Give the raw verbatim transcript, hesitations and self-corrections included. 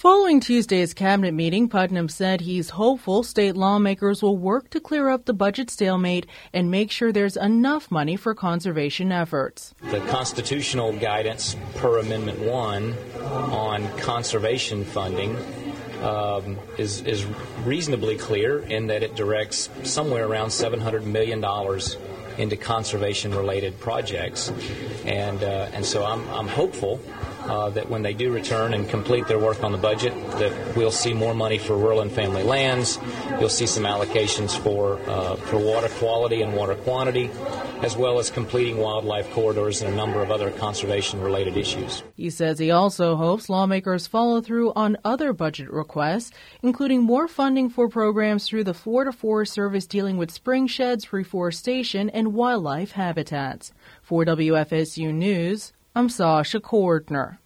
Following Tuesday's cabinet meeting, Putnam said he's hopeful state lawmakers will work to clear up the budget stalemate and make sure there's enough money for conservation efforts. The constitutional guidance per Amendment one on conservation funding um, is, is reasonably clear in that it directs somewhere around seven hundred million dollars into conservation-related projects. And, uh, and so I'm, I'm hopeful Uh, that when they do return and complete their work on the budget, that we'll see more money for rural and family lands. You'll see some allocations for uh, for water quality and water quantity, as well as completing wildlife corridors and a number of other conservation-related issues. He says he also hopes lawmakers follow through on other budget requests, including more funding for programs through the Florida Forest Service dealing with spring sheds, reforestation, and wildlife habitats. For W F S U News, I'm Sasha Cordner.